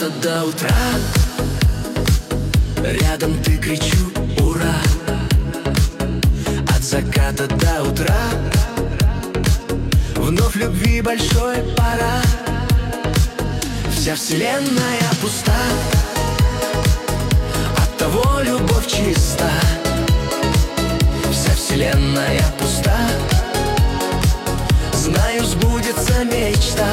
заката до утра. Рядом ты, кричу ура. От заката до утра. Вновь любви большой пора. Вся вселенная пуста, оттого любовь чиста. Вся вселенная пуста, знаю, сбудется мечта.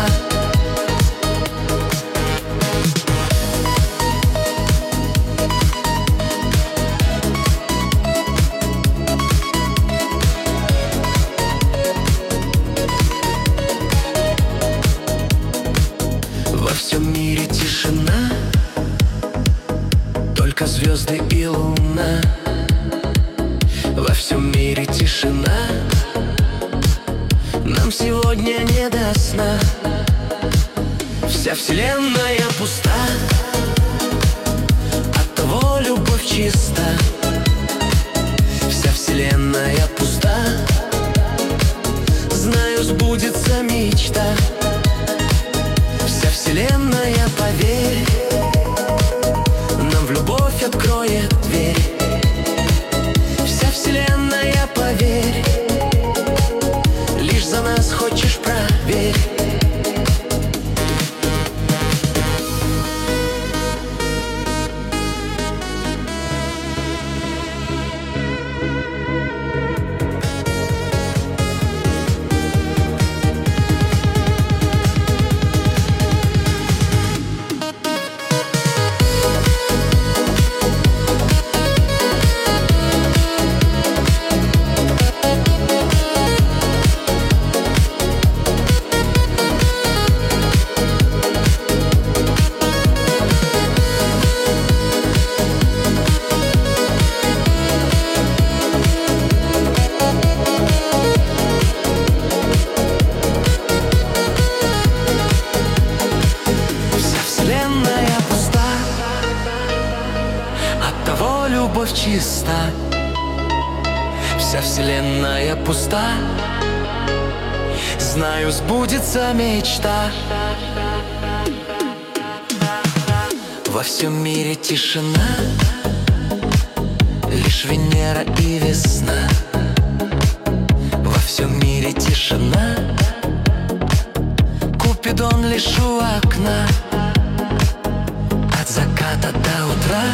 Во всем мире тишина, только звезды и луна. Во всем мире тишина, нам сегодня не до сна. Вся вселенная пуста, оттого любовь чиста. Вся вселенная пуста, знаю, сбудется мечта. Вся вселенная, поверь, нам в любовь откроет дверь. Вся вселенная, поверь, лишь за нас хочешь, проверь. Любовь чиста, вся вселенная пуста, знаю, сбудется мечта. Во всем мире тишина, лишь Венера и весна. Во всем мире тишина, Купидон лишь у окна. От заката до утра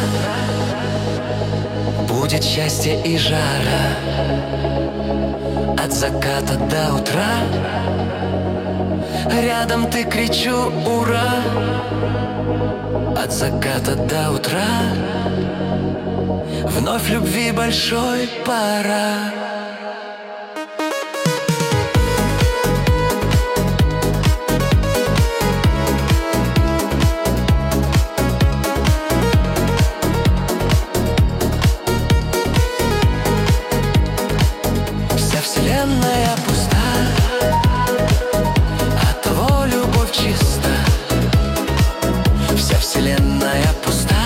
будет счастье и жара. От заката до утра рядом ты, кричу ура. От заката до утра вновь любви большой пора. Вселенная пуста, оттого любовь чиста. Вся вселенная пуста,